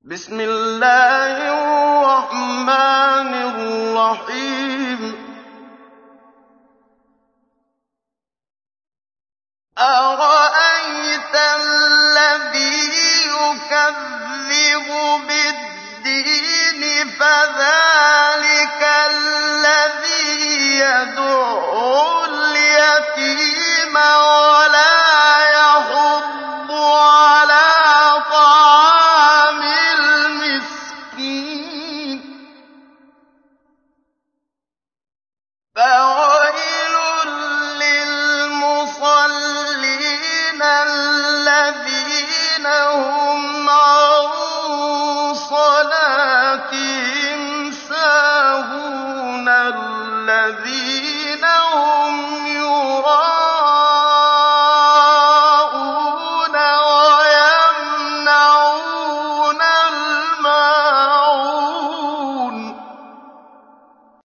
بسم الله الرحمن الرحيم أرأيت الذي يكذب بالدين فذلك الذي يدع اليتيم ولا يحض على طعام المسكين فويل للمصلين الذين هم عن صلاتهم ساهون الذين